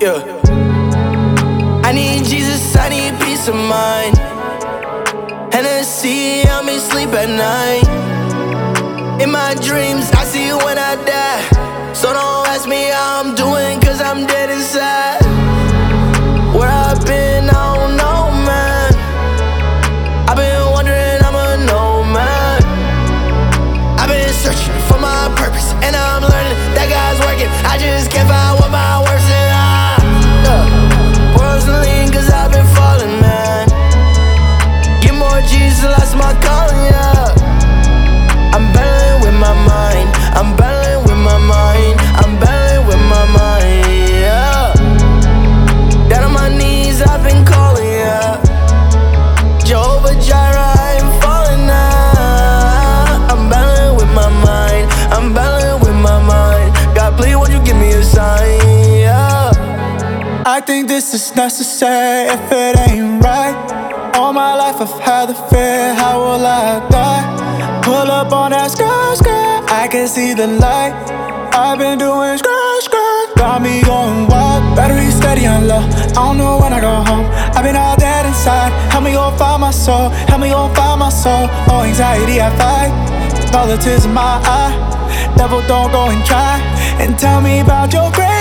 Yeah. I need Jesus, I need peace of mind. Hennessy, help me sleep at night. In my dreams, I see you when I die. So don't ask me how I'm doing, cause I'm dead inside. Where I've been, I don't know, man. I've been wondering, I'm a nomad. I've been searching for my purpose, and I'm learning that God's working. I just can't find what my words in. Personally, cause I've been falling, man. Get more Jesus, lost my calling, yeah. I'm battling with my mind. I'm battling with my mind. I'm battling with my mind, yeah. Down on my knees, I've been calling, yeah. Jehovah Jireh, I ain't falling now. I'm battling with my mind. I'm battling with my mind. God, please, won't you give me a sign, yeah. I think this is necessary if it ain't right. All my life I've had the fear, how will I die? Pull up on that skirt, I can see the light. I've been doing skirt, got me going wild. Battery steady on low, I don't know when I go home. I've been all dead inside, help me go find my soul. Help me go find my soul, oh anxiety I fight. All the tears in my eye, devil don't go and try and tell me about your grace.